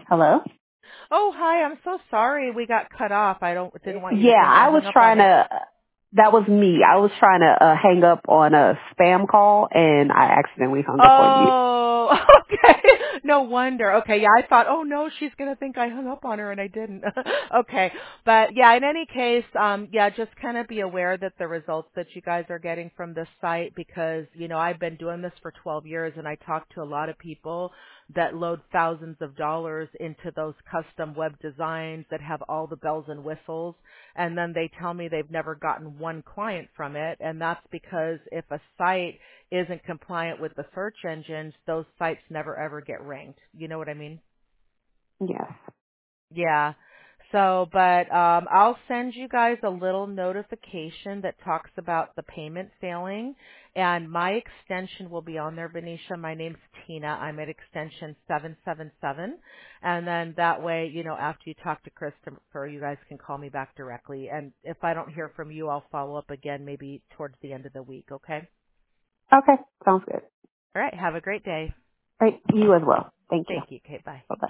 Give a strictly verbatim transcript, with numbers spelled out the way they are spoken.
Hello? Oh, hi. I'm so sorry we got cut off. I don't didn't want you to Yeah, think I I was hung up on trying you. to, that was me. I was trying to uh, hang up on a spam call and I accidentally hung up on you. Oh, okay. No wonder. Okay, yeah, I thought, oh no, she's gonna think I hung up on her, and I didn't. Okay, but yeah, in any case, um, yeah, just kind of be aware that the results that you guys are getting from this site, because you know I've been doing this for twelve years, and I talk to a lot of people that load thousands of dollars into those custom web designs that have all the bells and whistles, and then they tell me they've never gotten one client from it, and that's because if a site isn't compliant with the search engines, those sites never ever get ranked. You know what I mean? Yes. Yeah. So, but um, I'll send you guys a little notification that talks about the payment failing, and my extension will be on there, Venetia. My name's Tina. I'm at extension seven seven seven, and then that way, you know, after you talk to Christopher, you guys can call me back directly. And if I don't hear from you, I'll follow up again maybe towards the end of the week. Okay? Okay, sounds good. All right. Have a great day. All right, you as well. Thank you. Thank you. Okay. Bye. Bye-bye.